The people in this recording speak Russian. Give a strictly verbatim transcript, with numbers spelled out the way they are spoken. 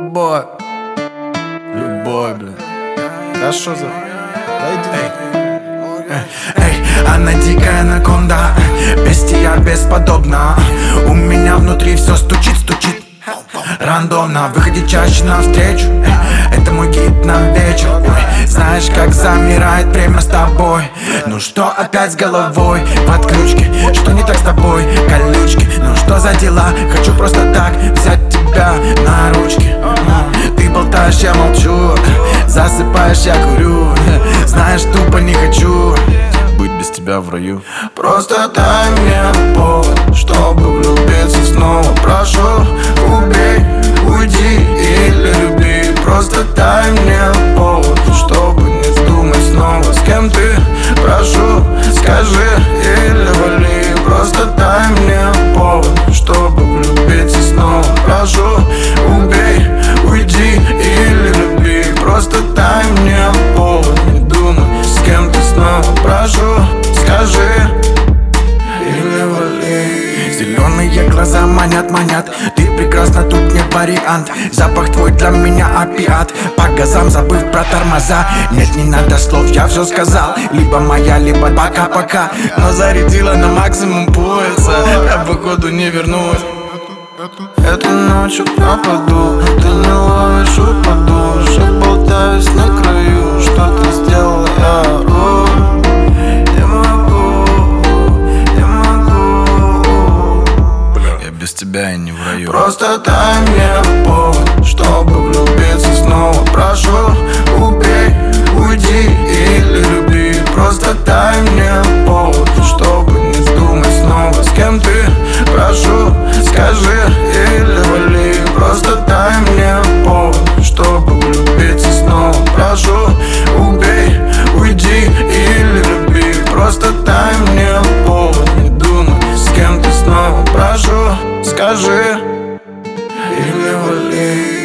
любовь. Любовь, бля. Да что за... Эй, эй, она дикая анаконда, бестия бесподобна. У меня внутри все стучит, стучит рандомно. Выходи чаще навстречу, это мой гид на вечер. Ой, знаешь, как замирает время с тобой. Ну что опять с головой в отключке? Что не так с тобой, колючки? Ну что за дела? Хочу просто так взять тебя на ручки. Ты болтаешь, я молчу, засыпаешь, я курю. Знаешь, тупо не хочу быть без тебя в раю. Просто дай мне повод, чтобы влюбиться снова. Прошу, убей, уйди или люби. Просто дай мне повод, чтобы не вздумать снова. С кем ты? Прошу, скажи или вали. Просто дай мне повод, чтобы влюбиться снова. Прошу, убей, уйди или люби. Просто дай мне повод, не думай, с кем ты снова. Прошу, скажи или вали. Зеленые глаза манят, манят. Ты прекрасна, тут не вариант. Запах твой для меня опиат. По газам забыв про тормоза. Нет, не надо слов, я все сказал. Либо моя, либо пока-пока. Но зарядила на максимум пояса. Я походу не вернусь. Этой ночью пропаду. Ты не ловишь, упаду. Я болтаюсь на краю. Что ты сделала, я ору. Я могу, я могу. Я без тебя и не в раю. Просто дай мне повод, чтобы влюбиться снова. Прошу, убей, уйди или люби. Просто дай мне повод, чтобы не вздумать снова. С кем ты? Прошу, скажи или вали. Просто дай мне повод, чтобы влюбиться снова. Прошу, убей, уйди или люби. Просто дай мне повод, не думай, с кем ты снова. Прошу, скажи или вали.